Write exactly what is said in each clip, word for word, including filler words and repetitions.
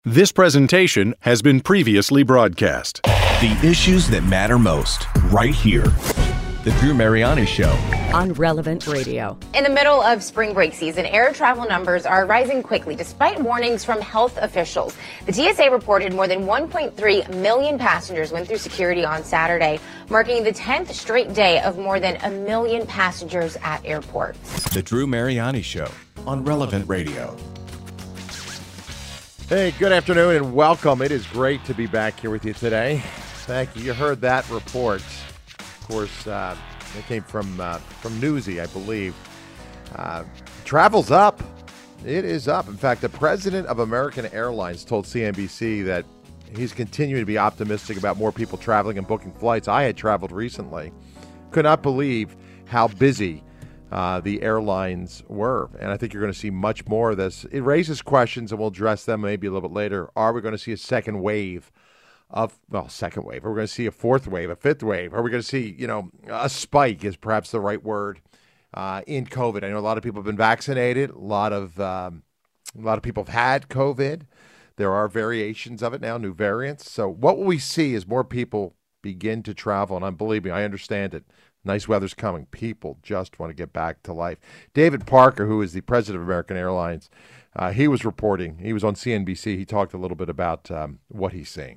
This presentation has been previously broadcast. The issues that matter most, right here. The Drew Mariani Show. On Relevant Radio. In the middle of spring break season, air travel numbers are rising quickly despite warnings from health officials. The T S A reported more than one point three million passengers went through security on Saturday, marking the tenth straight day of more than a million passengers at airports. The Drew Mariani Show on Relevant Radio. Hey, good afternoon and welcome. It is great to be back here with you today. Thank you. You heard that report. Of course, uh, it came from uh, from Newsy, I believe. Uh, travel's up. It is up. In fact, the president of American Airlines told C N B C that he's continuing to be optimistic about more people traveling and booking flights. I had traveled recently. Could not believe how busy Uh, the airlines were. And I think you're going to see much more of this. It raises questions, and we'll address them maybe a little bit later. Are we going to see a second wave of, well, second wave? Are we going to see a fourth wave, a fifth wave? Are we going to see, you know, a spike is perhaps the right word uh, in COVID? I know a lot of people have been vaccinated. A lot of, um, a lot of people have had COVID. There are variations of it now, new variants. So what will we see as more people begin to travel? And I'm believe me, I understand it. Nice weather's coming. People just want to get back to life. David Parker, who is the president of American Airlines, uh, he was reporting. He was on C N B C. He talked a little bit about um, what he's seeing.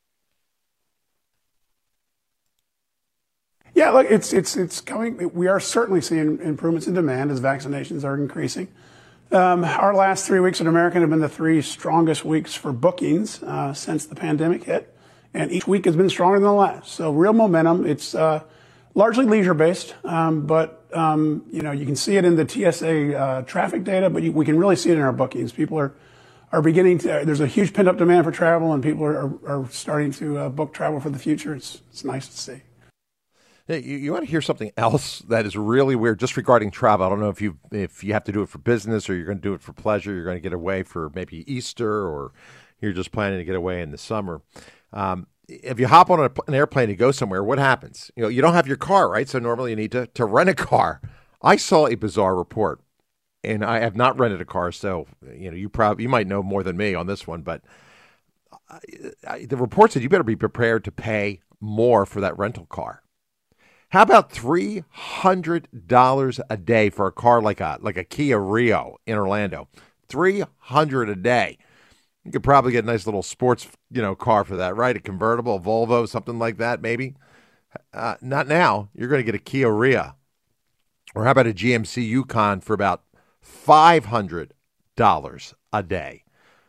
Yeah, look, it's it's it's coming. We are certainly seeing improvements in demand as vaccinations are increasing. Um, our last three weeks at American have been the three strongest weeks for bookings uh, since the pandemic hit, and each week has been stronger than the last. So real momentum. It's uh, largely leisure-based, um, but um, you know you can see it in the T S A uh, traffic data, but you, we can really see it in our bookings. People are are beginning to. There's a huge pent-up demand for travel, and people are are, are starting to uh, book travel for the future. It's it's nice to see. Hey, you, you want to hear something else that is really weird, just regarding travel? I don't know if you if you have to do it for business or you're going to do it for pleasure. You're going to get away for maybe Easter, or you're just planning to get away in the summer. Um, If you hop on a, an airplane to go somewhere, what happens? You know, you don't have your car, right? So normally you need to, to rent a car. I saw a bizarre report, and I have not rented a car, so you know you probably you might know more than me on this one. But I, I, the report said you better be prepared to pay more for that rental car. How about three hundred dollars a day for a car like a like a Kia Rio in Orlando? Three hundred dollars a day. You could probably get a nice little sports, you know, car for that, right? A convertible, a Volvo, something like that, maybe. Uh, not now. You're going to get a Kia Rio. Or how about a G M C Yukon for about five hundred dollars a day?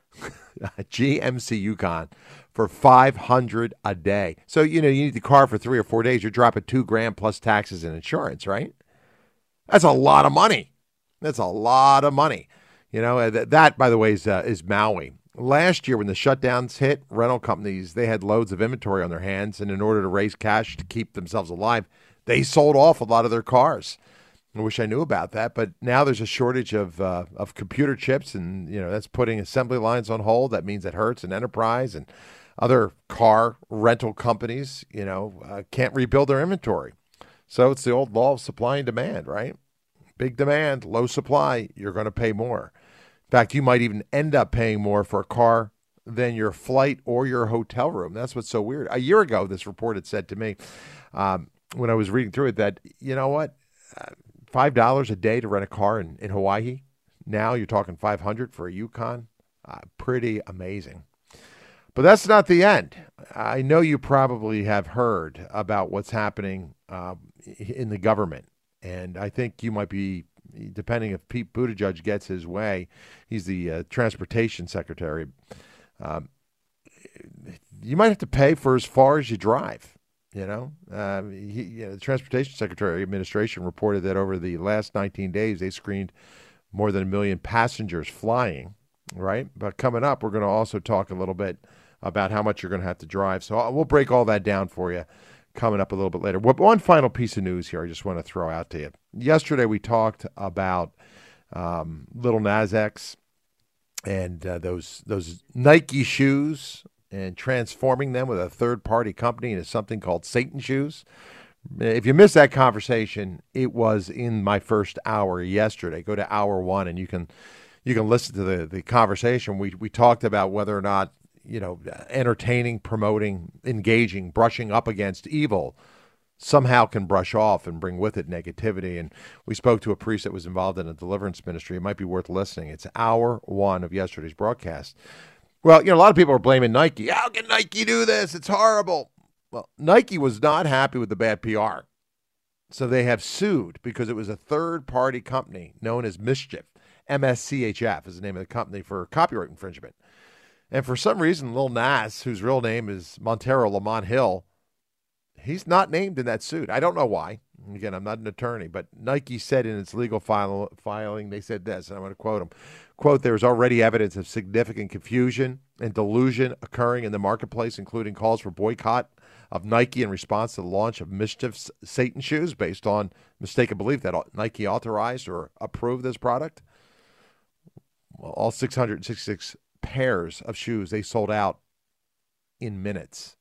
A G M C Yukon for five hundred dollars a day. So, you know, you need the car for three or four days. You're dropping two grand plus taxes and insurance, right? That's a lot of money. That's a lot of money. You know, that, that by the way, is, uh, is Maui. Last year, when the shutdowns hit, rental companies, they had loads of inventory on their hands, and in order to raise cash to keep themselves alive, they sold off a lot of their cars. I wish I knew about that, but now there's a shortage of uh, of computer chips, and you know that's putting assembly lines on hold. That means that Hertz and Enterprise and other car rental companies, you know, uh, can't rebuild their inventory. So it's the old law of supply and demand, right? Big demand, low supply, you're going to pay more. In fact, you might even end up paying more for a car than your flight or your hotel room. That's what's so weird. A year ago, this report had said to me, um, when I was reading through it, that, you know what, uh, five dollars a day to rent a car in, in Hawaii. Now you're talking five hundred dollars for a Yukon. Uh, pretty amazing. But that's not the end. I know you probably have heard about what's happening uh, in the government. And I think you might be, depending if Pete Buttigieg gets his way, he's the uh, transportation secretary, um, you might have to pay for as far as you drive, you know. Uh, he, you know the transportation secretary administration reported that over the last nineteen days, they screened more than a million passengers flying, right? But coming up, we're going to also talk a little bit about how much you're going to have to drive. So we'll break all that down for you coming up a little bit later. One final piece of news here I just want to throw out to you. Yesterday we talked about um, Little Nas X and uh, those those Nike shoes and transforming them with a third-party company into something called Satan Shoes. If you missed that conversation, it was in my first hour yesterday. Go to hour one and you can you can listen to the, the conversation. We we talked about whether or not, you know, entertaining, promoting, engaging, brushing up against evil somehow can brush off and bring with it negativity. And we spoke to a priest that was involved in a deliverance ministry. It might be worth listening. It's hour one of yesterday's broadcast. Well, you know, a lot of people are blaming Nike. How can Nike do this? It's horrible. Well, Nike was not happy with the bad P R. So they have sued because it was a third-party company known as Mischief. M S C H F is the name of the company, for copyright infringement. And for some reason, Lil Nas, whose real name is Montero Lamont Hill, he's not named in that suit. I don't know why. Again, I'm not an attorney, but Nike said in its legal file, filing, they said this, and I'm going to quote them. Quote, "There is already evidence of significant confusion and delusion occurring in the marketplace, including calls for boycott of Nike in response to the launch of Mischief's Satan shoes based on mistaken belief that Nike authorized or approved this product." Well, all six hundred sixty-six pairs of shoes, they sold out in minutes.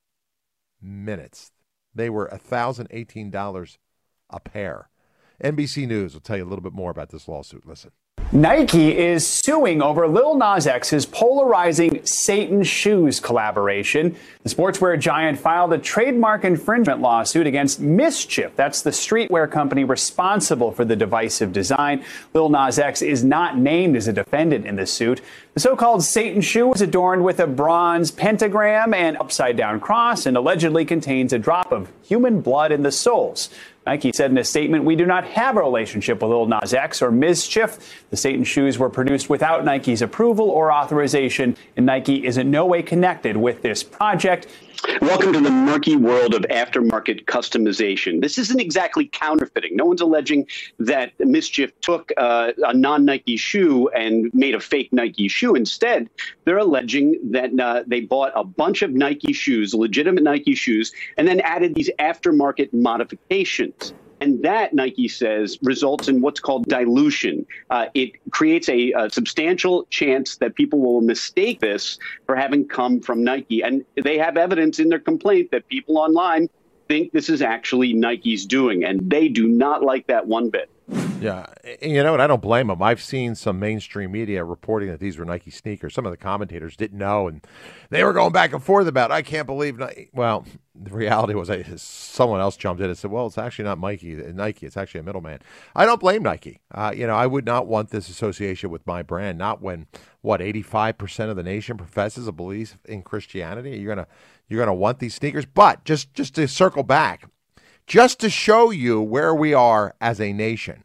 Minutes. They were one thousand eighteen dollars a pair. N B C News will tell you a little bit more about this lawsuit. Listen. Nike is suing over Lil Nas X's polarizing Satan Shoes collaboration. The sportswear giant filed a trademark infringement lawsuit against Mischief. That's the streetwear company responsible for the divisive design. Lil Nas X is not named as a defendant in the suit. The so-called Satan shoe is adorned with a bronze pentagram and upside-down cross and allegedly contains a drop of human blood in the soles. Nike said in a statement, "We do not have a relationship with Lil Nas X or Mischief. The Satan shoes were produced without Nike's approval or authorization, and Nike is in no way connected with this project." Welcome to the murky world of aftermarket customization. This isn't exactly counterfeiting. No one's alleging that Mischief took uh, a non-Nike shoe and made a fake Nike shoe. Instead, they're alleging that uh, they bought a bunch of Nike shoes, legitimate Nike shoes, and then added these aftermarket modifications. And that, Nike says, results in what's called dilution. Uh, it creates a, a substantial chance that people will mistake this for having come from Nike. And they have evidence in their complaint that people online think this is actually Nike's doing, and they do not like that one bit. Yeah, and you know what? I don't blame them. I've seen some mainstream media reporting that these were Nike sneakers. Some of the commentators didn't know, and they were going back and forth about, I can't believe Nike. Well, the reality was I, someone else jumped in and said, well, it's actually not Nike. Nike. It's actually a middleman. I don't blame Nike. Uh, you know, I would not want this association with my brand, not when, what, eighty-five percent of the nation professes a belief in Christianity. You're going to you're gonna want these sneakers. But just, just to circle back, just to show you where we are as a nation,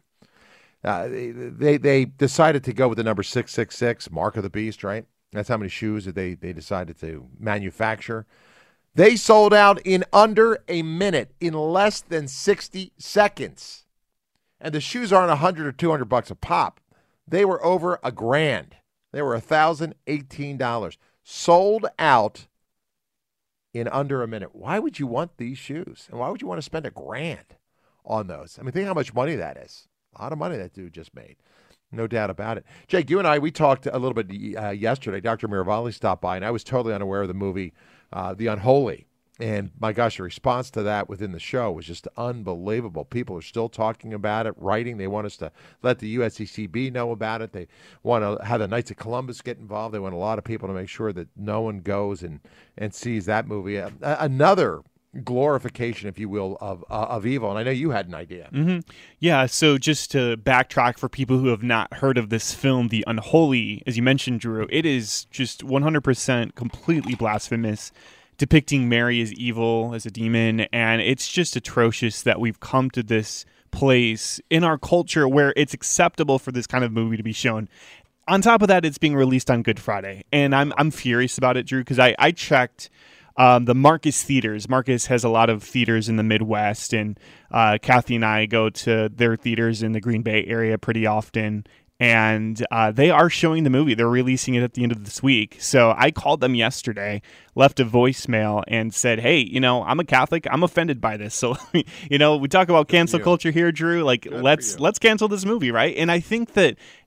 Uh, they they decided to go with the number six six six, mark of the beast, right? That's how many shoes that they, they decided to manufacture. They sold out in under a minute, in less than sixty seconds. And the shoes aren't one hundred or two hundred bucks a pop. They were over a grand. They were one thousand eighteen dollars. Sold out in under a minute. Why would you want these shoes? And why would you want to spend a grand on those? I mean, think how much money that is. A lot of money that dude just made. No doubt about it. Jake, you and I, we talked a little bit uh, yesterday. Doctor Miravalli stopped by, and I was totally unaware of the movie uh, The Unholy. And, my gosh, the response to that within the show was just unbelievable. People are still talking about it, writing. They want us to let the U S C C B know about it. They want to have the Knights of Columbus get involved. They want a lot of people to make sure that no one goes and, and sees that movie. Uh, another glorification, if you will, of uh, of evil. And I know you had an idea. Mm-hmm. Yeah, so just to backtrack for people who have not heard of this film, The Unholy, as you mentioned, Drew, it is just one hundred percent completely blasphemous, depicting Mary as evil, as a demon, and it's just atrocious that we've come to this place in our culture where it's acceptable for this kind of movie to be shown. On top of that, it's being released on Good Friday, and I'm I'm furious about it, Drew, because I, I checked Um, the Marcus Theaters. Marcus has a lot of theaters in the Midwest, and uh, Kathy and I go to their theaters in the Green Bay area pretty often, and uh, they are showing the movie. They're releasing it at the end of this week. So I called them yesterday, left a voicemail, and said, hey, you know, I'm a Catholic. I'm offended by this. So, you know, we talk about cancel culture here, Drew. Like, Good let's let's cancel this movie, right? And I think that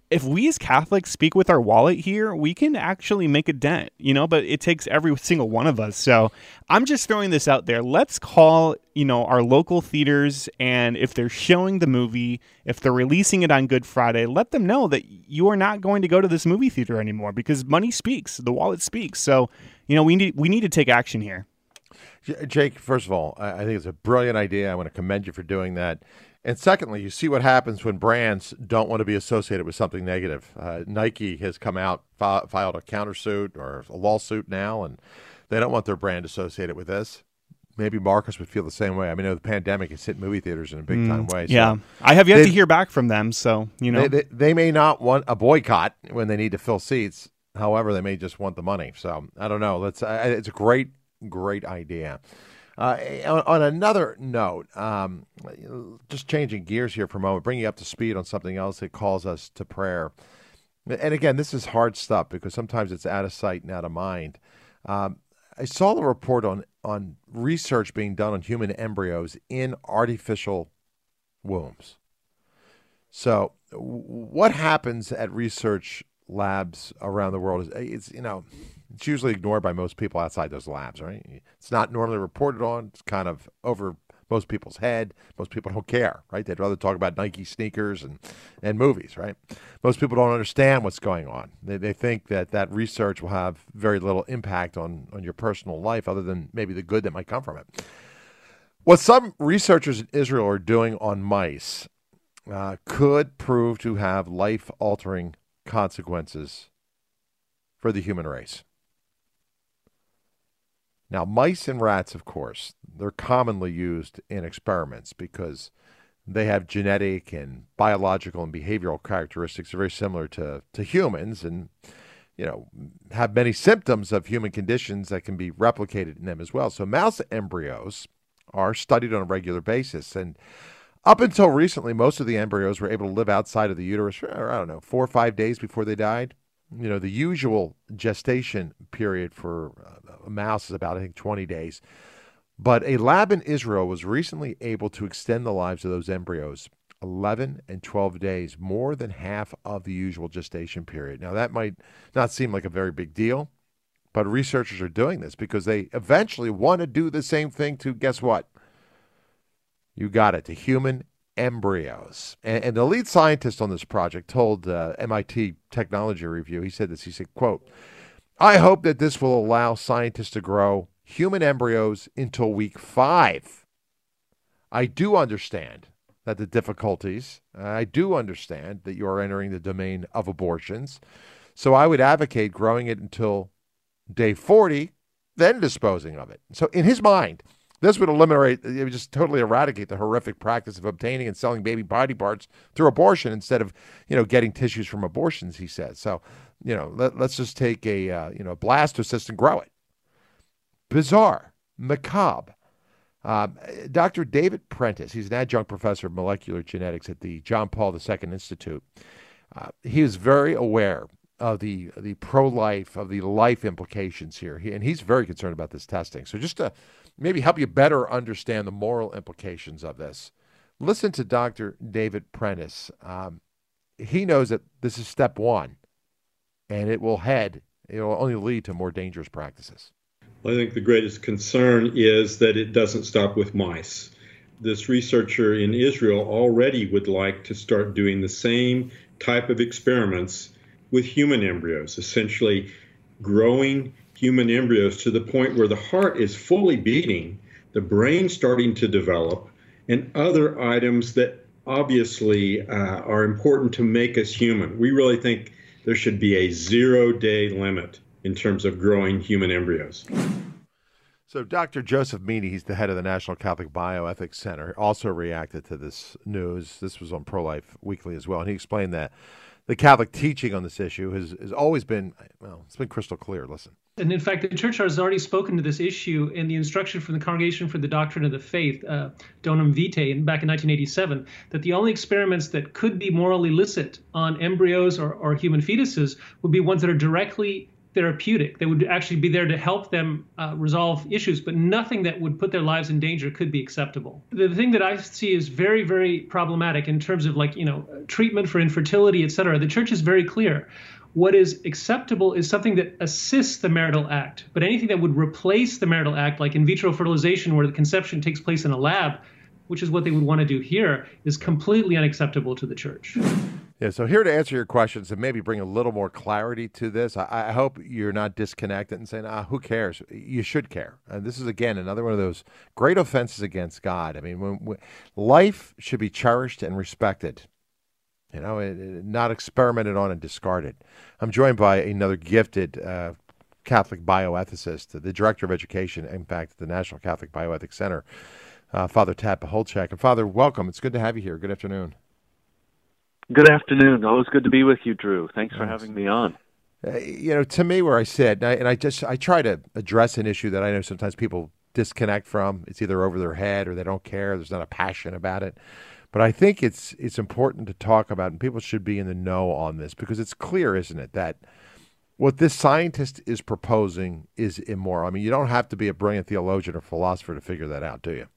if we as Catholics speak with our wallet here, we can actually make a dent, you know, but it takes every single one of us. So I'm just throwing this out there. Let's call, you know, our local theaters, and if they're showing the movie, if they're releasing it on Good Friday, let them know that you are not going to go to this movie theater anymore, because money speaks, the wallet speaks. So, you know, we need we need to take action here. Jake, first of all, I think it's a brilliant idea. I want to commend you for doing that. And secondly, you see what happens when brands don't want to be associated with something negative. Uh, Nike has come out, fi- filed a countersuit or a lawsuit now, and they don't want their brand associated with this. Maybe Marcus would feel the same way. I mean, the pandemic has hit movie theaters in a big-time mm, way. So yeah, I have yet they, to hear back from them, so, you know. They, they, they may not want a boycott when they need to fill seats. However, they may just want the money. So, I don't know. Let's. Uh, it's a great, great idea. Uh, on, on another note, um, just changing gears here for a moment, bringing you up to speed on something else that calls us to prayer. And again, this is hard stuff because sometimes it's out of sight and out of mind. Um, I saw the report on, on research being done on human embryos in artificial wombs. So what happens at research labs around the world is, it's, you know, it's usually ignored by most people outside those labs, right? It's not normally reported on. It's kind of over most people's head. Most people don't care, right? They'd rather talk about Nike sneakers and, and movies, right? Most people don't understand what's going on. They they think that that research will have very little impact on, on your personal life other than maybe the good that might come from it. What some researchers in Israel are doing on mice uh, could prove to have life-altering consequences for the human race. Now, mice and rats, of course, they're commonly used in experiments because they have genetic and biological and behavioral characteristics very similar to, to humans and, you know, have many symptoms of human conditions that can be replicated in them as well. So mouse embryos are studied on a regular basis. And up until recently, most of the embryos were able to live outside of the uterus for, I don't know, four or five days before they died. You know, the usual gestation period for a mouse is about, I think, twenty days. But a lab in Israel was recently able to extend the lives of those embryos eleven and twelve days, more than half of the usual gestation period. Now, that might not seem like a very big deal, but researchers are doing this because they eventually want to do the same thing to, guess what? You got it, to human embryos. And, and the lead scientist on this project told uh, M I T Technology Review, he said this, he said, quote, "I hope that this will allow scientists to grow human embryos until week five. I do understand that the difficulties, uh, I do understand that you are entering the domain of abortions. So I would advocate growing it until day forty, then disposing of it." So in his mind, this would eliminate, it would just totally eradicate the horrific practice of obtaining and selling baby body parts through abortion instead of, you know, getting tissues from abortions, he says. So, you know, let, let's just take a, uh, you know, blastocyst and grow it. Bizarre, macabre. Um, Doctor David Prentice, he's an adjunct professor of molecular genetics at the John Paul the Second Institute. Uh, he is very aware of the the pro-life, of the life implications here. He, and he's very concerned about this testing. So just to maybe help you better understand the moral implications of this, listen to Doctor David Prentice. Um, he knows that this is step one, and it will head, it will only lead to more dangerous practices. I think the greatest concern is that it doesn't stop with mice. This researcher in Israel already would like to start doing the same type of experiments with human embryos, essentially growing human embryos to the point where the heart is fully beating, the brain starting to develop, and other items that obviously uh, are important to make us human. We really think there should be a zero-day limit in terms of growing human embryos. So Doctor Joseph Meany, he's the head of the National Catholic Bioethics Center, also reacted to this news. This was on Pro-Life Weekly as well, and he explained that the Catholic teaching on this issue has, has always been, well, it's been crystal clear. Listen. And in fact, the Church has already spoken to this issue in the instruction from the Congregation for the Doctrine of the Faith, uh, Donum Vitae, back in nineteen eighty-seven, that the only experiments that could be morally licit on embryos or, or human fetuses would be ones that are directly therapeutic. They would actually be there to help them uh, resolve issues, but nothing that would put their lives in danger could be acceptable. The thing that I see is very, very problematic in terms of like, you know, treatment for infertility, et cetera. The church is very clear. What is acceptable is something that assists the marital act, but anything that would replace the marital act, like in vitro fertilization, where the conception takes place in a lab, which is what they would want to do here, is completely unacceptable to the church. Yeah, so here to answer your questions and maybe bring a little more clarity to this, I, I hope you're not disconnected and saying, ah, who cares? You should care. And this is, again, another one of those great offenses against God. I mean, when, when, life should be cherished and respected, you know, it, it, not experimented on and discarded. I'm joined by another gifted uh, Catholic bioethicist, the Director of Education, in fact, at the National Catholic Bioethics Center, uh, Father Tad Pacholczyk. And Father, welcome. It's good to have you here. Good afternoon. Good afternoon. Always good to be with you, Drew. Thanks for having me on. Uh, you know, to me, where I sit, and I, and I just I try to address an issue that I know sometimes people disconnect from. It's either over their head or they don't care. There's not a passion about it. But I think it's it's important to talk about, and people should be in the know on this, because it's clear, isn't it, that what this scientist is proposing is immoral. I mean, you don't have to be a brilliant theologian or philosopher to figure that out, do you?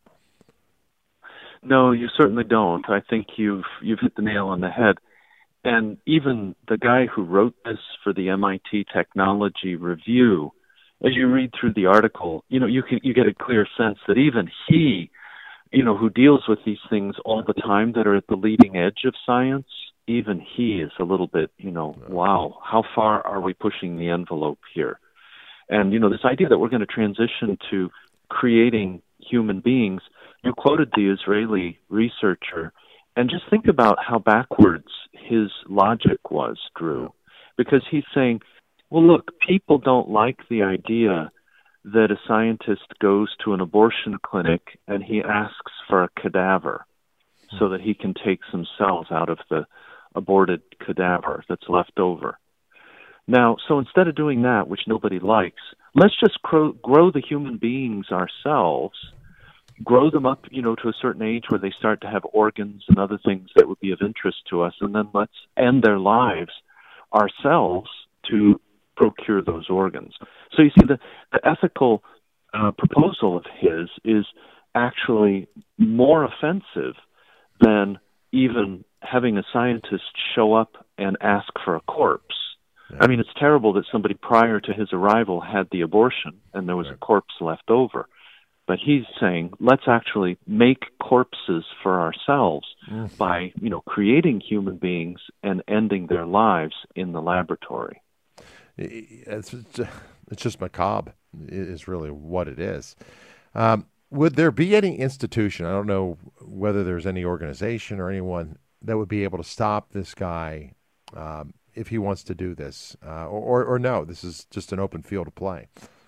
No, you certainly don't. I think you've you've hit the nail on the head. And even the guy who wrote this for the M I T Technology Review, as you read through the article, you know, you can you get a clear sense that even he, you know, who deals with these things all the time that are at the leading edge of science, even he is a little bit, you know, wow, how far are we pushing the envelope here? And, you know, this idea that we're going to transition to creating human beings. You quoted the Israeli researcher, and just think about how backwards his logic was, Drew, because he's saying, well, look, people don't like the idea that a scientist goes to an abortion clinic and he asks for a cadaver so that he can take some cells out of the aborted cadaver that's left over. Now, so instead of doing that, which nobody likes, let's just grow, grow the human beings ourselves, grow them up, you know, to a certain age where they start to have organs and other things that would be of interest to us, and then let's end their lives ourselves to procure those organs. So you see, the, the ethical uh, proposal of his is actually more offensive than even having a scientist show up and ask for a corpse. Yeah. I mean, it's terrible that somebody prior to his arrival had the abortion and there was right. a corpse left over. But he's saying, let's actually make corpses for ourselves mm. by, you know, creating human beings and ending their lives in the laboratory. It's, it's just macabre is really what it is. Um, would there be any institution, I don't know whether there's any organization or anyone that would be able to stop this guy um, if he wants to do this? Uh, or, or, or no, this is just an open field of play?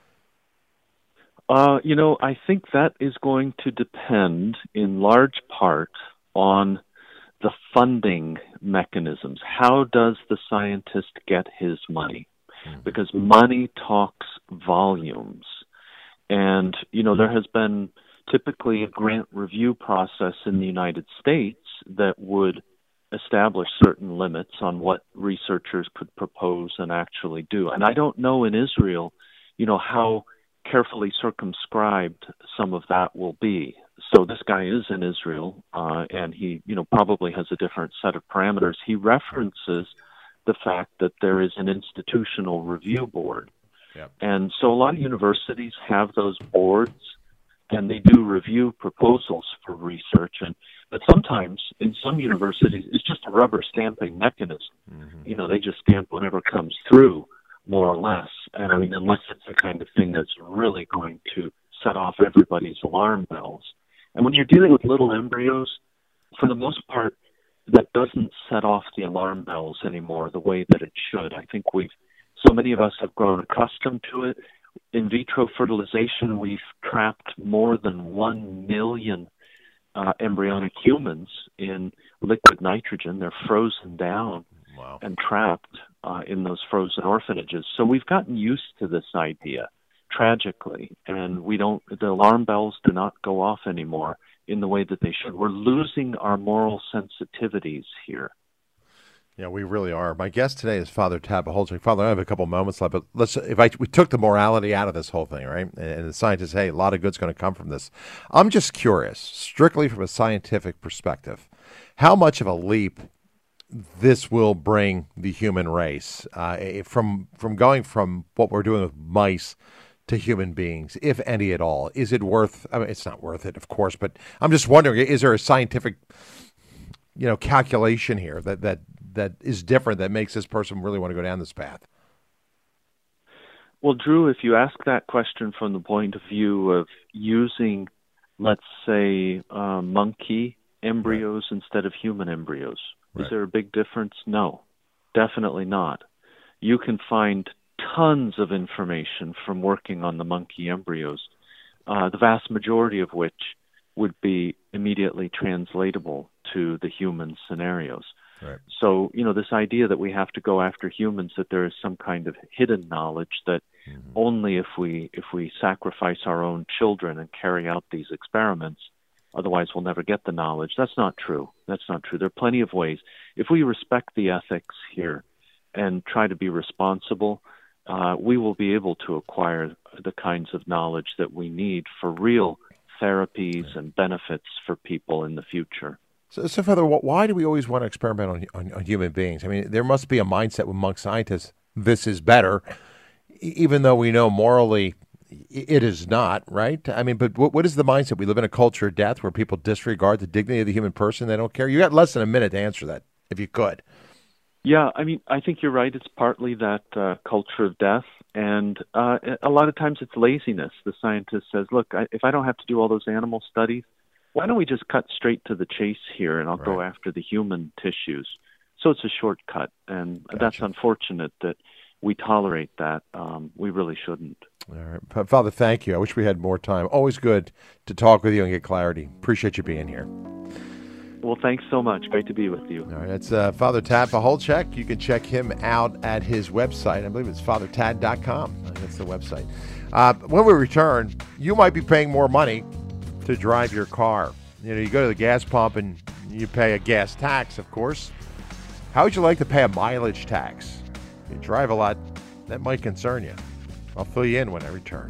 Uh, you know, I think that is going to depend in large part on the funding mechanisms. How does the scientist get his money? Because money talks volumes. And, you know, there has been typically a grant review process in the United States that would establish certain limits on what researchers could propose and actually do. And I don't know in Israel, you know, how carefully circumscribed some of that will be. So this guy is in Israel, uh, and he, you know, probably has a different set of parameters. He references the fact that there is an institutional review board. Yep. And so a lot of universities have those boards, and they do review proposals for research. And but sometimes in some universities, it's just a rubber stamping mechanism. Mm-hmm. You know, they just stamp whatever comes through, more or less. And I mean, unless it's the kind of thing that's really going to set off everybody's alarm bells. And when you're dealing with little embryos, for the most part, that doesn't set off the alarm bells anymore the way that it should. I think we've, so many of us have grown accustomed to it. In vitro fertilization, we've trapped more than one million uh, embryonic humans in liquid nitrogen. They're frozen down wow. and trapped uh, in those frozen orphanages. So we've gotten used to this idea, tragically, and we don't, the alarm bells do not go off anymore in the way that they should. We're losing our moral sensitivities here. Yeah, we really are. My guest today is Father Tad Pacholczyk. Father, I have a couple moments left, but let's if I we took the morality out of this whole thing, right? And, and the scientists, hey, a lot of good's going to come from this. I'm just curious, strictly from a scientific perspective, how much of a leap this will bring the human race uh, from from going from what we're doing with mice to human beings, if any at all. Is it worth? I mean, it's not worth it, of course, but I'm just wondering: is there a scientific, you know, calculation here that that that is different that makes this person really want to go down this path? Well, Drew, if you ask that question from the point of view of using, let's say, uh, monkey embryos right. instead of human embryos, right. is there a big difference? No, definitely not. You can find tons of information from working on the monkey embryos, uh, the vast majority of which would be immediately translatable to the human scenarios. Right. So, you know, this idea that we have to go after humans, that there is some kind of hidden knowledge that mm-hmm. only if we if we sacrifice our own children and carry out these experiments, otherwise we'll never get the knowledge. That's not true. That's not true. There are plenty of ways. If we respect the ethics here and try to be responsible, uh, we will be able to acquire the kinds of knowledge that we need for real therapies right. and benefits for people in the future. So, so Father, why do we always want to experiment on, on, on human beings? I mean, there must be a mindset among scientists, this is better, even though we know morally it is not, right? I mean, but what, what is the mindset? We live in a culture of death where people disregard the dignity of the human person. They don't care. You got less than a minute to answer that, if you could. Yeah, I mean, I think you're right. It's partly that uh, culture of death. And uh, a lot of times it's laziness. The scientist says, look, I, if I don't have to do all those animal studies, why don't we just cut straight to the chase here, and I'll right. go after the human tissues? So it's a shortcut, and gotcha. That's unfortunate that we tolerate that. Um, we really shouldn't. All right. Father, thank you. I wish we had more time. Always good to talk with you and get clarity. Appreciate you being here. Well, thanks so much. Great to be with you. All right, that's uh, Father Tad Pacholczyk. You can check him out at his website. I believe it's father tad dot com. That's the website. Uh, when we return, you might be paying more money to drive your car. You know, you go to the gas pump and you pay a gas tax, of course. How would you like to pay a mileage tax? If you drive a lot, that might concern you. I'll fill you in when I return.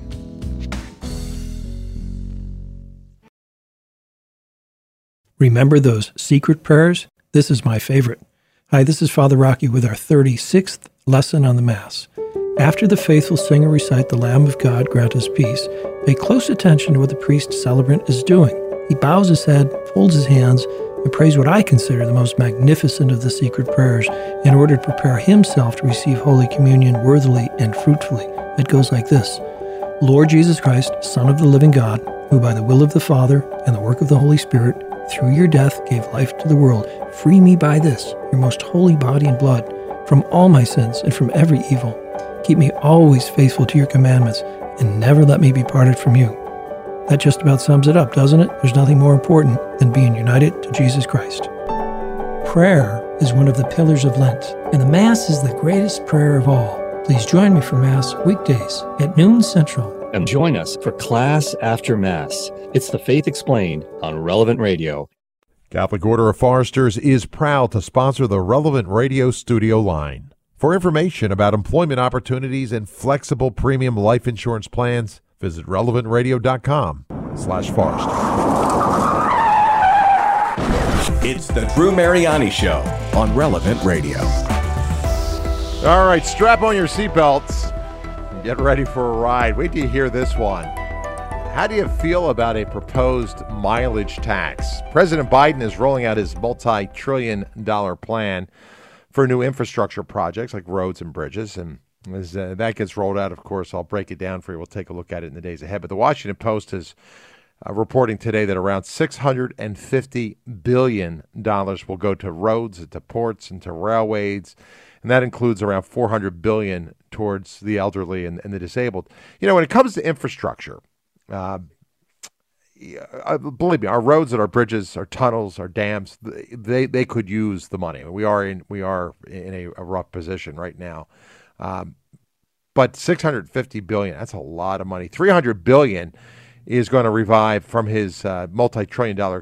Remember those secret prayers? This is my favorite. Hi, this is Father Rocky with our thirty-sixth lesson on the Mass. After the faithful singer recite the Lamb of God, grant us peace, pay close attention to what the priest celebrant is doing. He bows his head, folds his hands, and prays what I consider the most magnificent of the secret prayers in order to prepare himself to receive Holy Communion worthily and fruitfully. It goes like this. Lord Jesus Christ, Son of the living God, who by the will of the Father and the work of the Holy Spirit, through your death gave life to the world, free me by this, your most holy body and blood, from all my sins and from every evil. Keep me always faithful to your commandments, and never let me be parted from you. That just about sums it up, doesn't it? There's nothing more important than being united to Jesus Christ. Prayer is one of the pillars of Lent, and the Mass is the greatest prayer of all. Please join me for Mass weekdays at noon Central. And join us for Class After Mass. It's The Faith Explained on Relevant Radio. Catholic Order of Foresters is proud to sponsor the Relevant Radio studio line. For information about employment opportunities and flexible premium life insurance plans, visit relevant radio dot com slash Forrester. It's the Drew Mariani Show on Relevant Radio. All right, strap on your seatbelts and get ready for a ride. Wait till you hear this one. How do you feel about a proposed mileage tax? President Biden is rolling out his multi-trillion dollar plan for new infrastructure projects like roads and bridges. And as uh, that gets rolled out, of course, I'll break it down for you. We'll take a look at it in the days ahead. But the Washington Post is uh, reporting today that around six hundred fifty billion dollars will go to roads, and to ports, and to railways. And that includes around four hundred billion dollars towards the elderly and, and the disabled. You know, when it comes to infrastructure, uh, uh, believe me, our roads and our bridges, our tunnels, our dams, they they could use the money. We are in we are in a, a rough position right now. Um, but six hundred fifty billion dollars, that's a lot of money. three hundred billion dollars is going to revive from his uh, multi-trillion dollar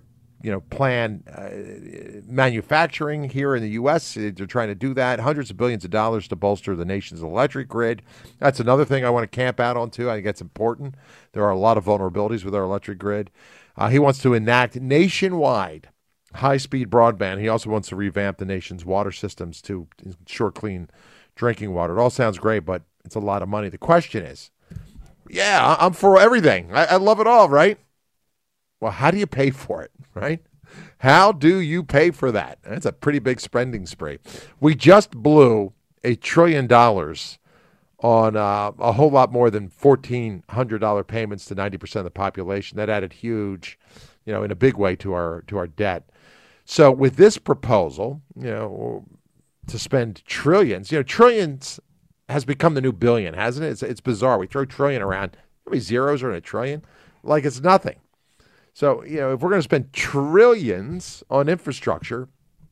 you know, plan uh, manufacturing here in the U S. They're trying to do that. Hundreds of billions of dollars to bolster the nation's electric grid. That's another thing I want to camp out on, too. I think that's important. There are a lot of vulnerabilities with our electric grid. Uh, he wants to enact nationwide high-speed broadband. He also wants to revamp the nation's water systems to ensure clean drinking water. It all sounds great, but it's a lot of money. The question is, yeah, I'm for everything. I, I love it all, right? Well, how do you pay for it, right? How do you pay for that? That's a pretty big spending spree. We just blew a trillion dollars on uh, a whole lot more than fourteen hundred dollars payments to ninety percent of the population. That added huge, you know, in a big way to our to our debt. So with this proposal, you know, to spend trillions, you know, trillions has become the new billion, hasn't it? It's, it's bizarre. We throw trillion around. How many zeros are in a trillion? Like it's nothing. So, you know, if we're going to spend trillions on infrastructure,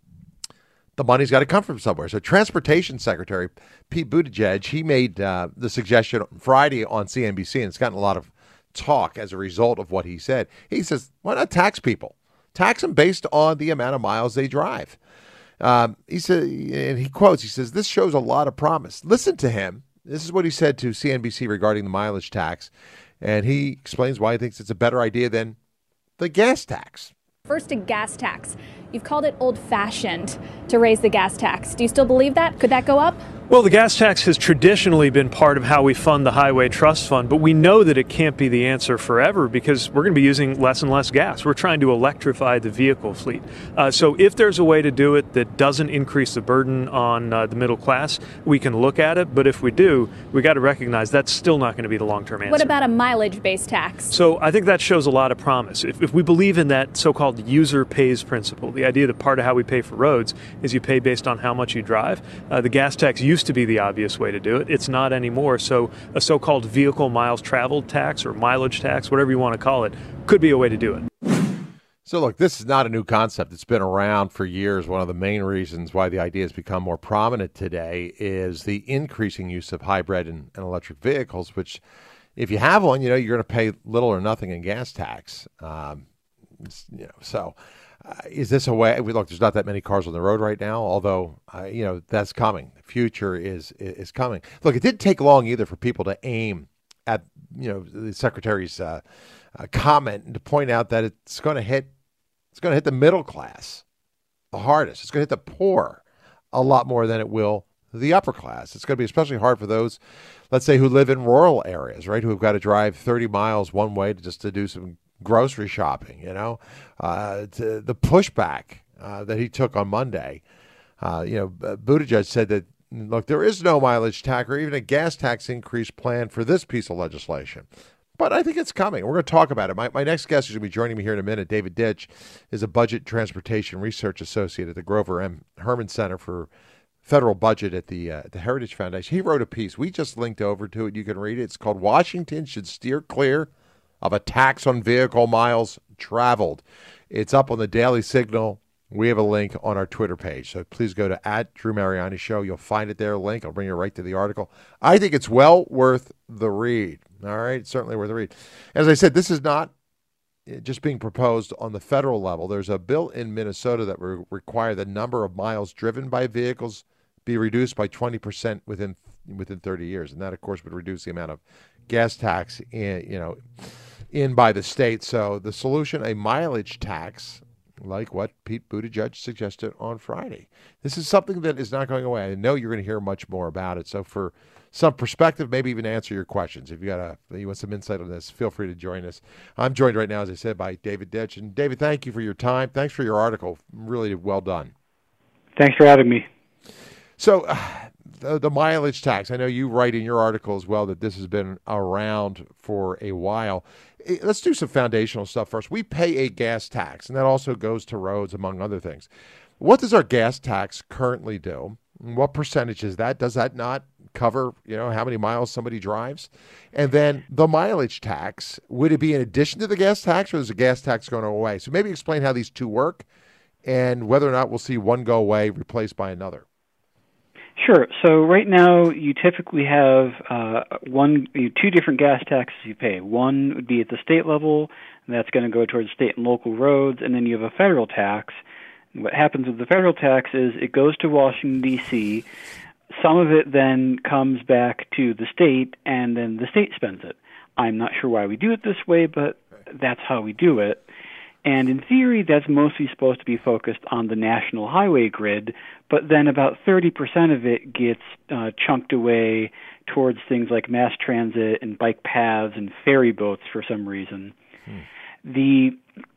the money's got to come from somewhere. So Transportation Secretary Pete Buttigieg, he made uh, the suggestion Friday on C N B C, and it's gotten a lot of talk as a result of what he said. He says, why not tax people? Tax them based on the amount of miles they drive. Um, he said, and he quotes, he says, this shows a lot of promise. Listen to him. This is what he said to C N B C regarding the mileage tax. And he explains why he thinks it's a better idea than the gas tax. First, a gas tax. You've called it old-fashioned to raise the gas tax. Do you still believe that? Could that go up? Well, the gas tax has traditionally been part of how we fund the Highway Trust Fund, but we know that it can't be the answer forever because we're going to be using less and less gas. We're trying to electrify the vehicle fleet. Uh, so if there's a way to do it that doesn't increase the burden on uh, the middle class, we can look at it. But if we do, we got to recognize that's still not going to be the long-term answer. What about a mileage-based tax? So I think that shows a lot of promise. If, if we believe in that so-called user pays principle, the idea that part of how we pay for roads is you pay based on how much you drive, uh, the gas tax used to be the obvious way to do it. It's not anymore. So a so-called vehicle miles traveled tax or mileage tax, whatever you want to call it, could be a way to do it. So look, this is not a new concept. It's been around for years. One of the main reasons why the idea has become more prominent today is the increasing use of hybrid and, and electric vehicles, which if you have one, you know, you're going to pay little or nothing in gas tax. Um, you know, so Uh, is this a way? Look, there's not that many cars on the road right now, although, uh, you know, that's coming. The future is is coming. Look, it didn't take long either for people to aim at, you know, the Secretary's uh, uh, comment and to point out that it's going to hit, it's going to hit the middle class the hardest. It's going to hit the poor a lot more than it will the upper class. It's going to be especially hard for those, let's say, who live in rural areas, right, who have got to drive thirty miles one way to just to do some grocery shopping, you know, uh, to the pushback uh, that he took on Monday. Uh, you know, Buttigieg said that, look, there is no mileage tax or even a gas tax increase planned for this piece of legislation. But I think it's coming. We're going to talk about it. My, my next guest is going to be joining me here in a minute. David Ditch is a budget transportation research associate at the Grover M. Herman Center for Federal Budget at the, uh, the Heritage Foundation. He wrote a piece. We just linked over to it. You can read it. It's called Washington Should Steer Clear of a Tax on Vehicle Miles Traveled. It's up on the Daily Signal. We have a link on our Twitter page. So please go to at Drew Mariani Show. You'll find it there, a link. I'll bring you right to the article. I think it's well worth the read. All right? It's certainly worth the read. As I said, this is not just being proposed on the federal level. There's a bill in Minnesota that will require the number of miles driven by vehicles be reduced by twenty percent within within thirty years. And that, of course, would reduce the amount of gas tax in, you know, in by the state. So the solution, a mileage tax, like what Pete Buttigieg suggested on Friday. This is something that is not going away. I know you're going to hear much more about it. So for some perspective, maybe even answer your questions. If you got a, you want some insight on this, feel free to join us. I'm joined right now, as I said, by David Ditch. And David, thank you for your time. Thanks for your article. Really well done. Thanks for having me. So uh, the, the mileage tax, I know you write in your article as well that this has been around for a while. Let's do some foundational stuff first. We pay a gas tax, and that also goes to roads, among other things. What does our gas tax currently do? What percentage is that? Does that not cover, you know, how many miles somebody drives? And then the mileage tax, would it be in addition to the gas tax, or is the gas tax going away? So maybe explain how these two work and whether or not we'll see one go away replaced by another. Sure. So right now, you typically have uh, one, you know, two different gas taxes you pay. One would be at the state level, and that's going to go towards state and local roads, and then you have a federal tax. And what happens with the federal tax is it goes to Washington, D C Some of it then comes back to the state, and then the state spends it. I'm not sure why we do it this way, but that's how we do it. And in theory, that's mostly supposed to be focused on the national highway grid, but then about thirty percent of it gets uh, chunked away towards things like mass transit and bike paths and ferry boats for some reason. Hmm. The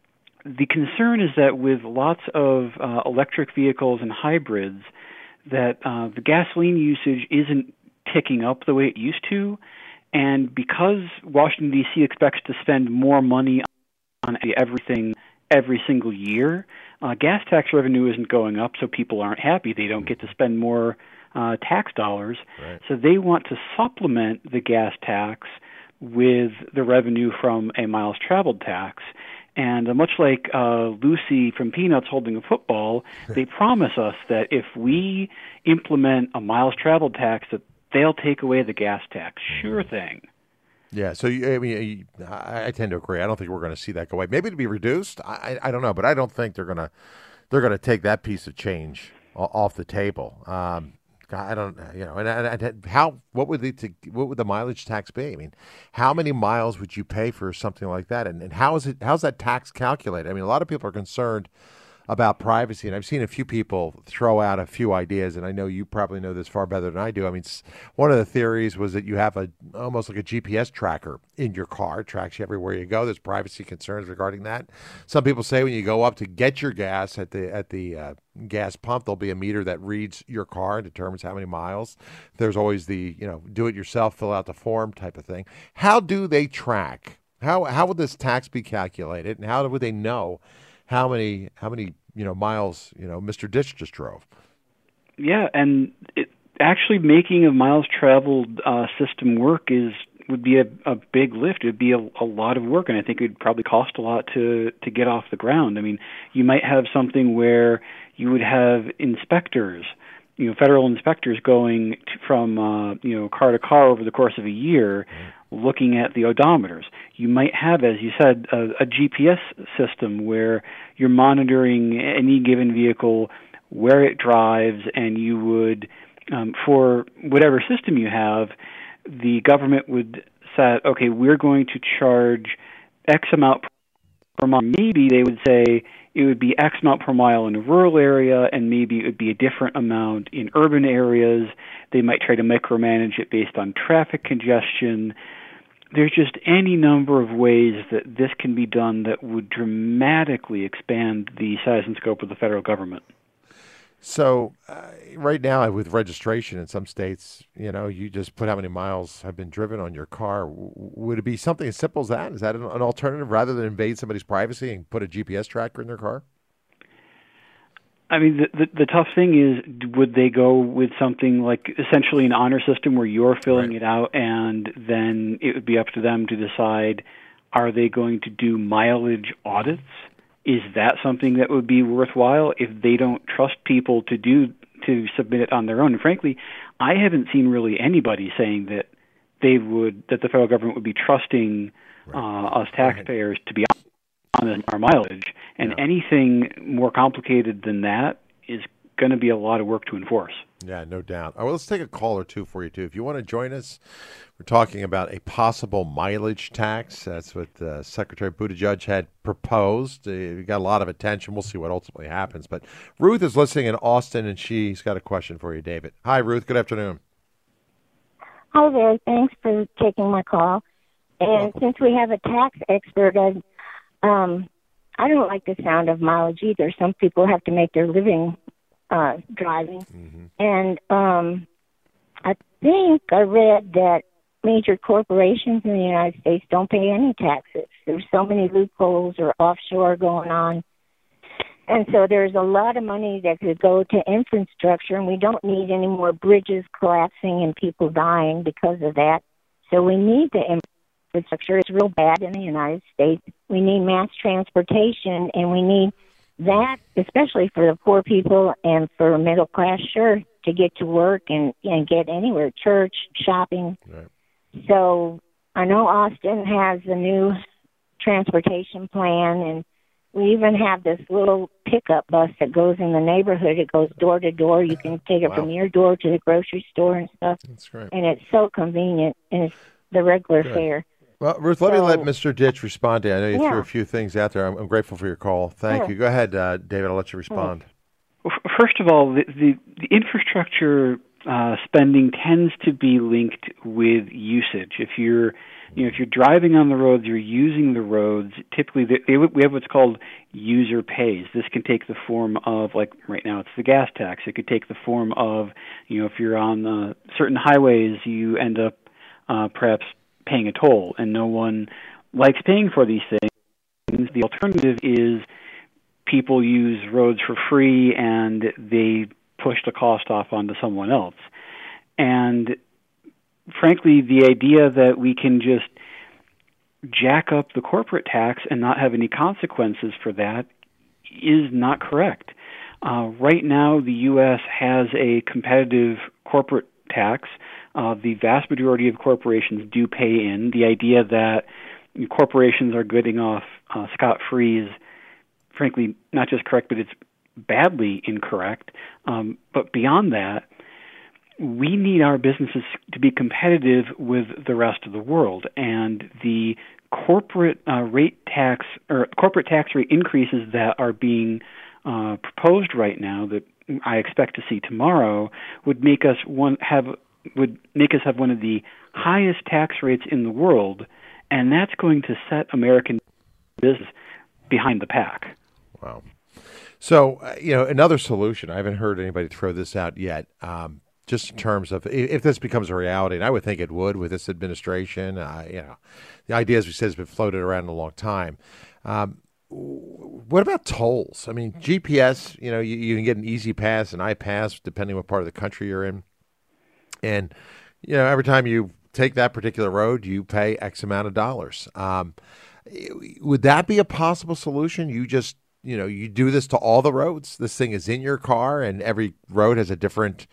the concern is that with lots of uh, electric vehicles and hybrids, that uh, the gasoline usage isn't ticking up the way it used to, and because Washington, D C expects to spend more money on everything every single year, uh, gas tax revenue isn't going up, so people aren't happy. They don't get to spend more uh, tax dollars. Right. So they want to supplement the gas tax with the revenue from a miles traveled tax. And uh, much like uh, Lucy from Peanuts holding a football, they promise us that if we implement a miles traveled tax, that they'll take away the gas tax. Sure thing. Yeah, so you, I mean, you, I, I tend to agree. I don't think we're going to see that go away. Maybe to be reduced. I, I don't know, but I don't think they're going to they're going to take that piece of change off the table. Um, I don't, you know, and, and, and how what would the to, what would the mileage tax be? I mean, how many miles would you pay for something like that? And, and how is it? How's that tax calculated? I mean, a lot of people are concerned about privacy, and I've seen a few people throw out a few ideas, and I know you probably know this far better than I do. I mean, one of the theories was that you have a almost like a G P S tracker in your car. It tracks you everywhere you go. There's privacy concerns regarding that. Some people say when you go up to get your gas at the at the uh, gas pump, there'll be a meter that reads your car and determines how many miles. There's always the, you know, do it yourself, fill out the form type of thing. How do they track? How how would this tax be calculated, and how would they know how many how many you know miles you know Mister Ditch just drove? Yeah, and it, actually making a miles traveled uh, system work is would be a, a big lift. It would be a, a lot of work, and I think it would probably cost a lot to to get off the ground. I mean, you might have something where you would have inspectors, you know, federal inspectors going to, from uh, you know car to car over the course of a year, mm-hmm. looking at the odometers. You might have, as you said, a, a G P S system where you're monitoring any given vehicle, where it drives, and you would, um, for whatever system you have, the government would say, okay, we're going to charge X amount per mile. Maybe they would say it would be X amount per mile in a rural area, and maybe it would be a different amount in urban areas. They might try to micromanage it based on traffic congestion. There's just any number of ways that this can be done that would dramatically expand the size and scope of the federal government. So uh, right now with registration in some states, you know, you just put how many miles have been driven on your car. W- would it be something as simple as that? Is that an, an alternative rather than invade somebody's privacy and put a G P S tracker in their car? I mean, the, the the tough thing is, would they go with something like essentially an honor system where you're filling right. it out, and then it would be up to them to decide, are they going to do mileage audits? Is that something that would be worthwhile if they don't trust people to do to submit it on their own? And frankly, I haven't seen really anybody saying that they would that the federal government would be trusting right. uh, us taxpayers right. to be on our mileage. And yeah. anything more complicated than that is going to be a lot of work to enforce. Yeah, no doubt. All right, well, let's take a call or two for you, too. If you want to join us, we're talking about a possible mileage tax. That's what uh, Secretary Buttigieg had proposed. Uh, got a lot of attention. We'll see what ultimately happens. But Ruth is listening in Austin, and she's got a question for you, David. Hi, Ruth. Good afternoon. Hi there. Thanks for taking my call. And oh. since we have a tax expert, I, um, I don't like the sound of mileage either. Some people have to make their living uh, driving. Mm-hmm. And um, I think I read that major corporations in the United States don't pay any taxes. There's so many loopholes or offshore going on. And so there's a lot of money that could go to infrastructure, and we don't need any more bridges collapsing and people dying because of that. So we need the infrastructure. It's real bad in the United States. We need mass transportation, and we need that, especially for the poor people and for middle class, sure, to get to work and, and get anywhere, church, shopping. Right. So I know Austin has a new transportation plan, and we even have this little pickup bus that goes in the neighborhood. It goes door to door. You can take it Wow. from your door to the grocery store and stuff. That's great. And it's so convenient, and it's the regular Good. fare. Well, Ruth, let me So- let Mister Ditch respond to you. I know you Yeah. threw a few things out there. I'm, I'm grateful for your call. Thank Sure. you. Go ahead, uh, David. I'll let you respond. Well, f- First of all, the, the, the infrastructure uh, spending tends to be linked with usage. If you're, you know, if you're driving on the roads, you're using the roads. Typically, they, they, we have what's called user pays. This can take the form of, like right now, it's the gas tax. It could take the form of, you know, if you're on uh, certain highways, you end up uh, perhaps paying a toll, and no one likes paying for these things. The alternative is people use roads for free and they push the cost off onto someone else. And frankly, the idea that we can just jack up the corporate tax and not have any consequences for that is not correct. Uh, right now, the U S has a competitive corporate tax. Uh, the vast majority of corporations do pay in. The idea that corporations are getting off uh, scot-free is, frankly, not just correct, but it's badly incorrect. Um, but beyond that, we need our businesses to be competitive with the rest of the world, and the corporate uh, rate tax or corporate tax rate increases that are being uh, proposed right now, that I expect to see tomorrow, would make us one have would make us have one of the highest tax rates in the world, and that's going to set American business behind the pack. Wow. So, uh, you know, another solution, I haven't heard anybody throw this out yet, um, just in terms of if, if this becomes a reality, and I would think it would with this administration, uh, you know, the idea, as we said, has been floated around a long time. Um, what about tolls? I mean, G P S, you know, you, you can get an Easy Pass, an iPass, depending what part of the country you're in. And, you know, every time you take that particular road, you pay X amount of dollars. Um, would that be a possible solution? You just, you know, you do this to all the roads. This thing is in your car, and every road has a different,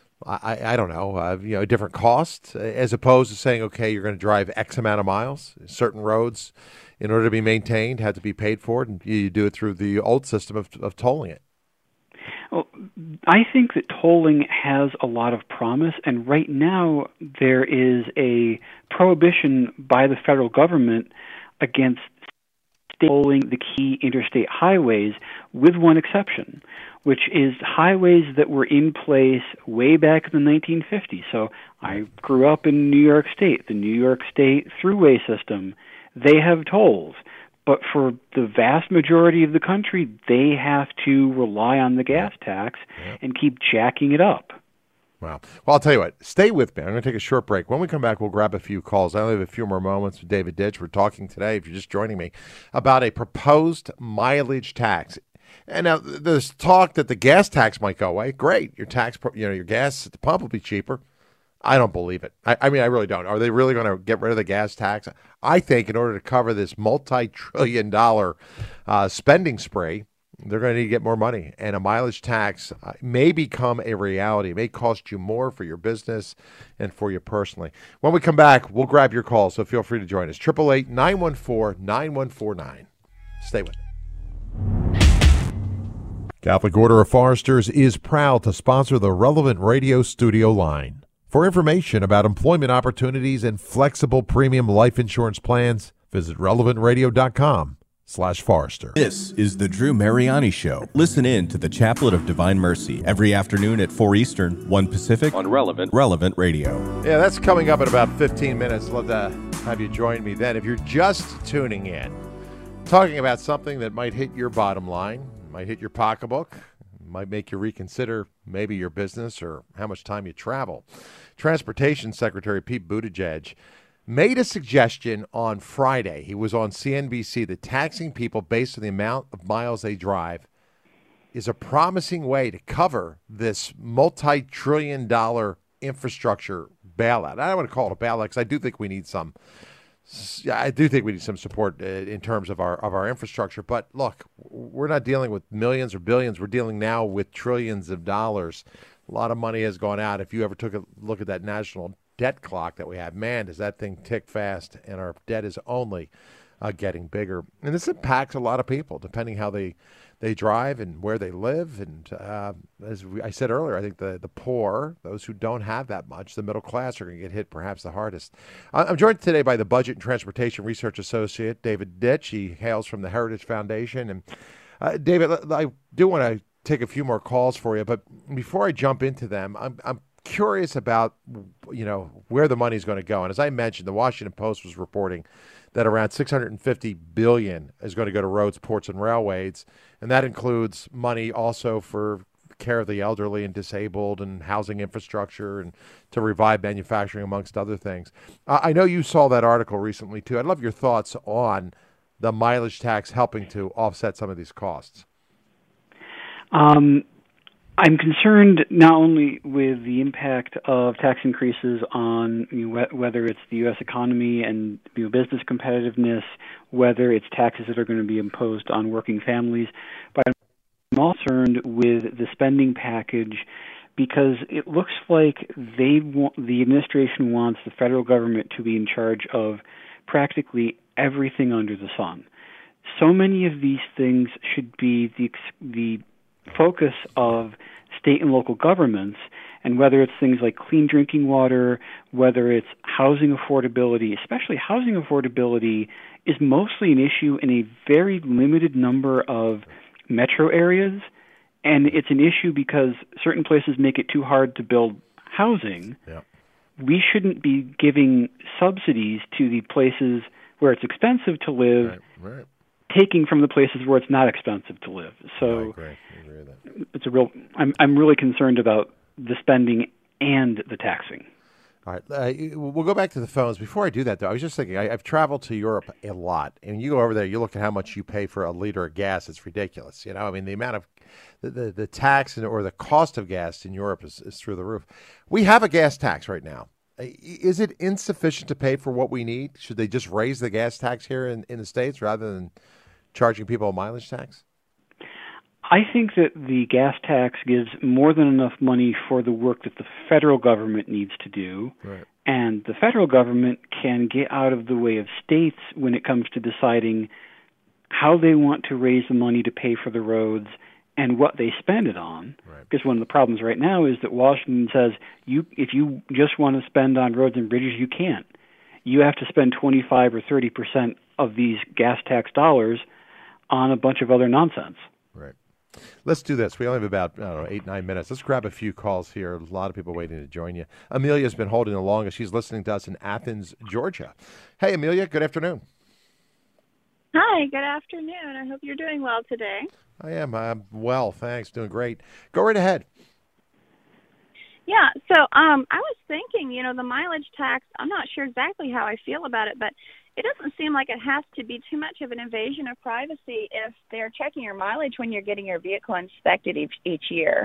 I, I don't know, uh, you know, a different cost, as opposed to saying, okay, you're going to drive X amount of miles. Certain roads, in order to be maintained, have to be paid for, and you do it through the old system of, of tolling it. Well, I think that tolling has a lot of promise, and right now there is a prohibition by the federal government against tolling the key interstate highways, with one exception, which is highways that were in place way back in the nineteen fifties. So I grew up in New York State. The New York State thruway system, they have tolls. But for the vast majority of the country, they have to rely on the gas tax and keep jacking it up. Wow. Well, I'll tell you what. Stay with me. I'm going to take a short break. When we come back, we'll grab a few calls. I only have a few more moments with David Ditch. We're talking today, if you're just joining me, about a proposed mileage tax. And now there's talk that the gas tax might go away. Great. Your tax, you know, your gas at the pump will be cheaper. I don't believe it. I, I mean, I really don't. Are they really going to get rid of the gas tax? I think in order to cover this multi-trillion dollar uh, spending spree, they're going to need to get more money. And a mileage tax uh, may become a reality. It may cost you more for your business and for you personally. When we come back, we'll grab your call, so feel free to join us. eight eight eight, nine one four, nine one four nine. Stay with me. Catholic Order of Foresters is proud to sponsor the Relevant Radio studio line. For information about employment opportunities and flexible premium life insurance plans, visit relevant radio dot com slash Forrester. This is the Drew Mariani Show. Listen in to the Chaplet of Divine Mercy every afternoon at four Eastern, one Pacific on Relevant Relevant Radio. Yeah, that's coming up in about fifteen minutes. Love to have you join me then. If you're just tuning in, talking about something that might hit your bottom line, might hit your pocketbook, might make you reconsider maybe your business or how much time you travel. Transportation Secretary Pete Buttigieg made a suggestion on Friday. He was on C N B C that taxing people based on the amount of miles they drive is a promising way to cover this multi-trillion dollar infrastructure bailout. I don't want to call it a bailout because I do think we need some Yeah, I do think we need some support uh, in terms of our of our infrastructure. But look, we're not dealing with millions or billions. We're dealing now with trillions of dollars. A lot of money has gone out. If you ever took a look at that national debt clock that we have, man, does that thing tick fast, and our debt is only uh, getting bigger. And this impacts a lot of people, depending how they they drive and where they live. And uh, as we, I said earlier, I think the, the poor, those who don't have that much, the middle class, are going to get hit perhaps the hardest. I'm joined today by the Budget and Transportation Research Associate, David Ditch. He hails from the Heritage Foundation. And uh, David, I do want to take a few more calls for you, but before I jump into them, I'm, I'm curious about, you know, where the money is going to go. And as I mentioned, the Washington Post was reporting that around six hundred fifty billion dollars is going to go to roads, ports, and railways, and that includes money also for care of the elderly and disabled and housing infrastructure and to revive manufacturing, amongst other things. Uh, I know you saw that article recently, too. I'd love your thoughts on the mileage tax helping to offset some of these costs. Um, I'm concerned not only with the impact of tax increases on, you know, wh- whether it's the U S economy and, you know, business competitiveness, whether it's taxes that are going to be imposed on working families, but I'm also concerned with the spending package because it looks like they want, the administration wants the federal government to be in charge of practically everything under the sun. So many of these things should be the the focus of state and local governments, and whether it's things like clean drinking water, whether it's housing affordability, especially housing affordability is mostly an issue in a very limited number of metro areas, and it's an issue because certain places make it too hard to build housing. Yeah. We shouldn't be giving subsidies to the places where it's expensive to live, Right, right. taking from the places where it's not expensive to live. So I agree. I agree with that. it's a real. I'm I'm really concerned about the spending and the taxing. All right, uh, we'll go back to the phones. Before I do that, though, I was just thinking, I, I've traveled to Europe a lot, and you go over there, you look at how much you pay for a liter of gas, it's ridiculous. You know, I mean, the amount of, the, the, the tax or the cost of gas in Europe is, is through the roof. We have a gas tax right now. Is it insufficient to pay for what we need? Should they just raise the gas tax here in, in the States rather than charging people a mileage tax? I think that the gas tax gives more than enough money for the work that the federal government needs to do. Right. And the federal government can get out of the way of states when it comes to deciding how they want to raise the money to pay for the roads and what they spend it on. Right. Because one of the problems right now is that Washington says, you if you just want to spend on roads and bridges, you can't. You have to spend twenty-five or thirty percent of these gas tax dollars on a bunch of other nonsense. Right. Let's do this. We only have about, I don't know, eight, nine minutes. Let's grab a few calls here. A lot of people waiting to join you. Amelia's been holding the longest. She's listening to us in Athens, Georgia. Hey, Amelia, good afternoon. Hi, good afternoon. I hope you're doing well today. I am. I'm well, thanks. Doing great. Go right ahead. Yeah, so um, I was thinking, you know, the mileage tax, I'm not sure exactly how I feel about it, but it doesn't seem like it has to be too much of an invasion of privacy if they're checking your mileage when you're getting your vehicle inspected each, each year.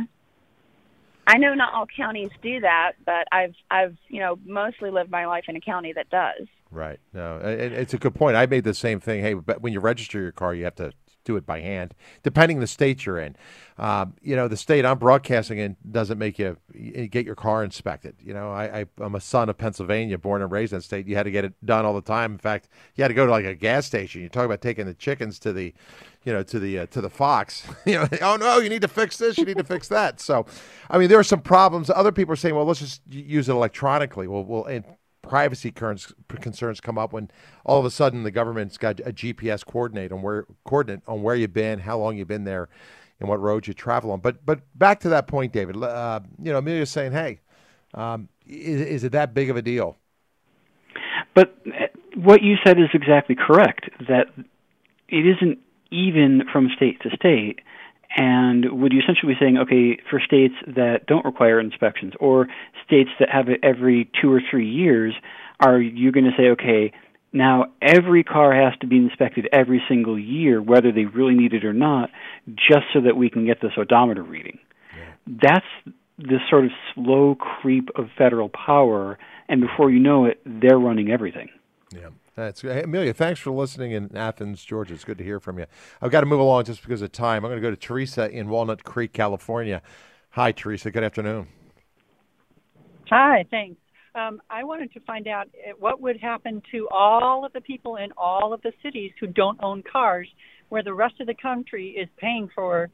I know not all counties do that, but I've, I've, you know, mostly lived my life in a county that does. Right. No, it, it's a good point. I made the same thing. Hey, but when you register your car, you have to do it by hand, depending the state you're in. Um, you know, the state I'm broadcasting in doesn't make you, you get your car inspected. You know, I, I, I'm a son of Pennsylvania, born and raised in that state. You had to get it done all the time. In fact, you had to go to like a gas station. You talk about taking the chickens to the, you know, to the uh, to the Fox. You know, oh no, you need to fix this, you need to fix that. So, I mean, there are some problems. Other people are saying, well, let's just use it electronically. Well, well, and privacy concerns come up when all of a sudden the government's got a G P S coordinate on where coordinate on where you've been, how long you've been there, and what roads you travel on. But but back to that point, David. Uh, you know, Amelia's saying, hey, um, is, is it that big of a deal? But what you said is exactly correct. That it isn't even from state to state. And would you essentially be saying, okay, for states that don't require inspections or states that have it every two or three years, are you going to say, okay, now every car has to be inspected every single year, whether they really need it or not, just so that we can get this odometer reading? Yeah. That's this sort of slow creep of federal power, and before you know it, they're running everything. Yeah. That's hey, Amelia, thanks for listening in Athens, Georgia. It's good to hear from you. I've got to move along just because of time. I'm going to go to Teresa in Walnut Creek, California. Hi, Teresa. Good afternoon. Hi, thanks. Um, I wanted to find out what would happen to all of the people in all of the cities who don't own cars, where the rest of the country is paying for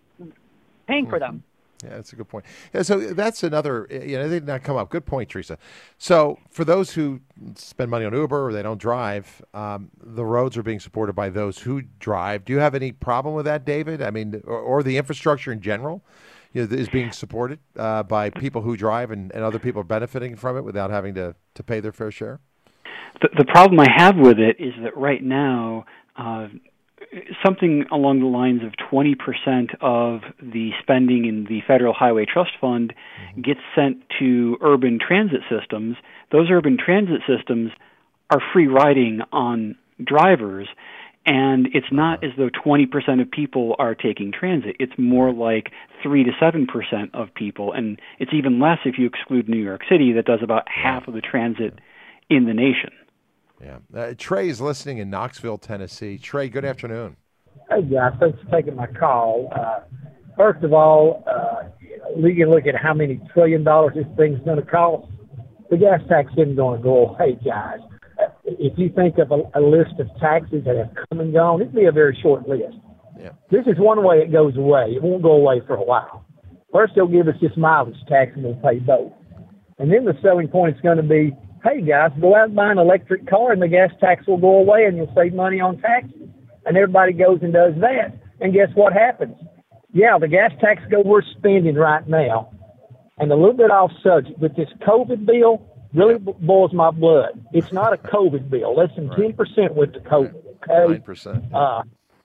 paying for them. Yeah, that's a good point. Yeah, so that's another, you know, they did not come up. Good point, Teresa. So for those who spend money on Uber or they don't drive, um, the roads are being supported by those who drive. Do you have any problem with that, David? I mean, or, or the infrastructure in general, you know, is being supported uh, by people who drive and, and other people are benefiting from it without having to, to pay their fair share? The, the problem I have with it is that right now, uh, something along the lines of twenty percent of the spending in the Federal Highway Trust Fund gets sent to urban transit systems. Those urban transit systems are free riding on drivers, and it's not as though twenty percent of people are taking transit. It's more like three to seven percent of people, and it's even less if you exclude New York City, that does about half of the transit in the nation. Yeah. Uh, Trey's listening in Knoxville, Tennessee. Trey, good afternoon. Hey, guys. Thanks for taking my call. Uh, first of all, uh, we can look at how many trillion dollars this thing's going to cost. The gas tax isn't going to go away, guys. If you think of a, a list of taxes that have come and gone, it'd be a very short list. Yeah. This is one way it goes away. It won't go away for a while. First, they'll give us this mileage tax, and we'll pay both. And then the selling point is going to be, hey, guys, go out and buy an electric car, and the gas tax will go away, and you'll save money on taxes. And everybody goes and does that. And guess what happens? Yeah, the gas tax go we're spending right now. And a little bit off subject, but this COVID bill really boils my blood. It's not a COVID bill. Less than ten percent went to COVID, okay? nine percent. Uh,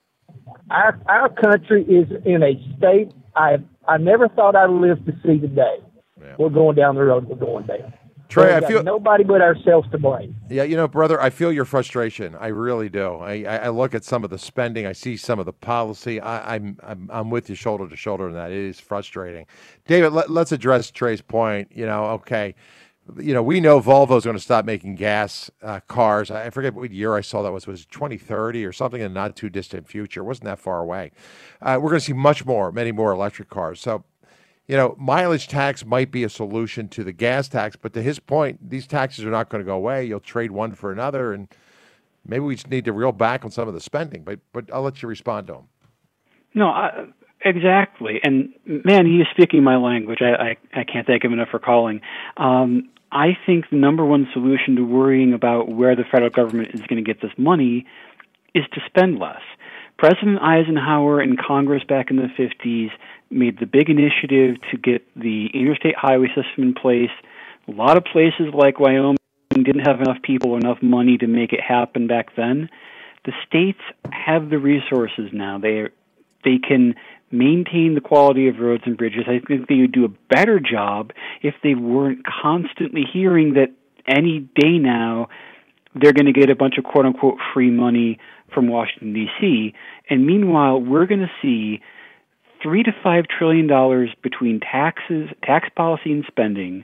our, our country is in a state I I never thought I'd live to see today. Yeah. We're going down the road we're going down. Trey, I got feel nobody but ourselves to blame. Yeah, you know, brother, I feel your frustration. I really do. I, I, I look at some of the spending. I see some of the policy. I, I'm, I'm I'm with you shoulder to shoulder on that. It is frustrating. David, let, let's address Trey's point. You know, okay, you know, we know Volvo's going to stop making gas uh, cars. I forget what year I saw that was. Was it twenty thirty or something in the not too distant future? It wasn't that far away. Uh, we're going to see much more, many more electric cars. So, you know, mileage tax might be a solution to the gas tax, but to his point, these taxes are not going to go away. You'll trade one for another, and maybe we just need to reel back on some of the spending. But but I'll let you respond to him. No, I, exactly. And, man, he is speaking my language. I, I, I can't thank him enough for calling. Um, I think the number one solution to worrying about where the federal government is going to get this money is to spend less. President Eisenhower and Congress back in the fifties made the big initiative to get the interstate highway system in place. A lot of places like Wyoming didn't have enough people or enough money to make it happen back then. The states have the resources now. They they can maintain the quality of roads and bridges. I think they would do a better job if they weren't constantly hearing that any day now they're going to get a bunch of quote-unquote free money from Washington, D C. And meanwhile, we're going to see three to five trillion dollars between taxes, tax policy, and spending,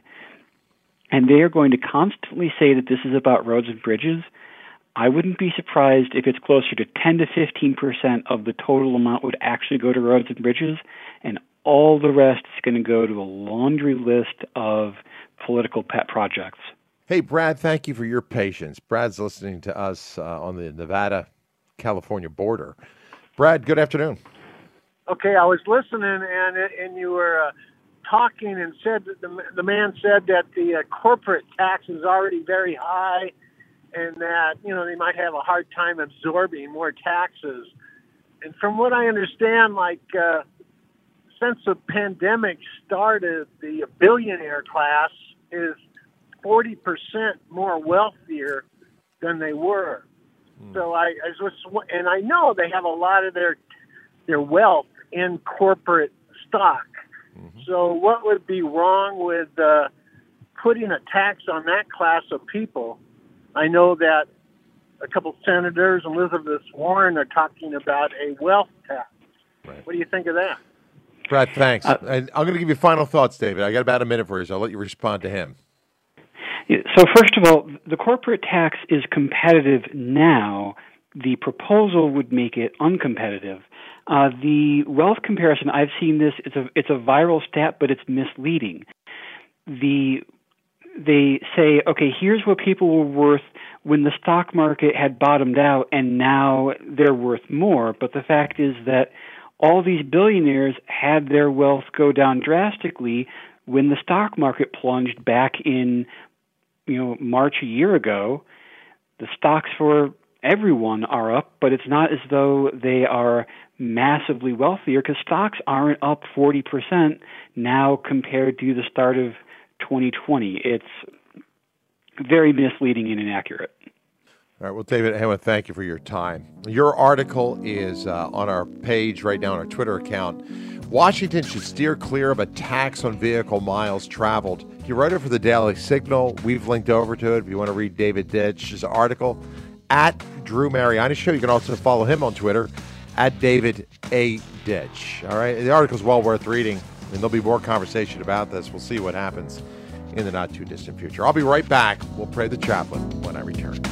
and they are going to constantly say that this is about roads and bridges. I wouldn't be surprised if it's closer to ten to fifteen percent of the total amount would actually go to roads and bridges, and all the rest is going to go to a laundry list of political pet projects. Hey, Brad, thank you for your patience. Brad's listening to us uh, on the Nevada-California border. Brad, good afternoon. Okay, I was listening, and and you were uh, talking and said that the, the man said that the uh, corporate tax is already very high, and that, you know, they might have a hard time absorbing more taxes. And from what I understand, like uh, since the pandemic started, the billionaire class is forty percent more wealthier than they were. Mm. So I, I was, and I know they have a lot of their their wealth in corporate stock. Mm-hmm. So what would be wrong with uh, putting a tax on that class of people? I know that a couple senators, Elizabeth Warren, are talking about a wealth tax. Right. What do you think of that? Brad, thanks. Uh, and I'm going to give you final thoughts, David. I got about a minute for you, so I'll let you respond to him. So first of all, the corporate tax is competitive now. The proposal would make it uncompetitive. Uh, the wealth comparison, I've seen this, it's a, it's a viral stat, but it's misleading. The They say, okay, here's what people were worth when the stock market had bottomed out, and now they're worth more. But the fact is that all these billionaires had their wealth go down drastically when the stock market plunged back in, you know, March a year ago. The stocks for everyone are up, but it's not as though they are massively wealthier, because stocks aren't up forty percent now compared to the start of twenty twenty. It's very misleading and inaccurate. All right. Well, David Hammond, thank you for your time. Your article is uh, on our page right now on our Twitter account. Washington should steer clear of a tax on vehicle miles traveled. You write it for the Daily Signal. We've linked over to it if you want to read David Ditch's article. At Drew Mariani Show. You can also follow him on Twitter at David A. Ditch. All right. The article's well worth reading. And there'll be more conversation about this. We'll see what happens in the not too distant future. I'll be right back. We'll pray the chaplain when I return.